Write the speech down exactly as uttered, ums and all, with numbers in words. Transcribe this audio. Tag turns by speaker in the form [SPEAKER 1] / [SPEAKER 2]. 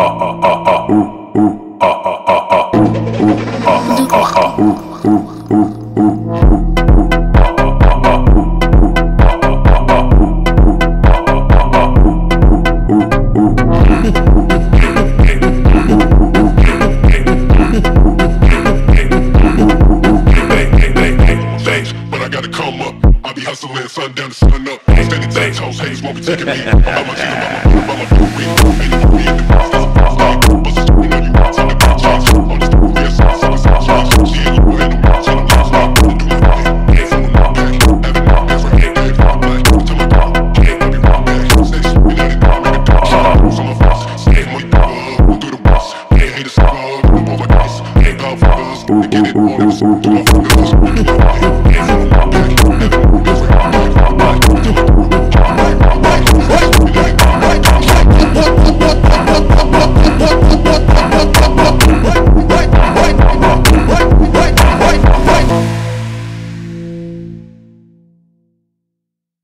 [SPEAKER 1] Hustling, sun down to sun up. Standing ten toes, haters won't be taking me. I'm out my team, I'm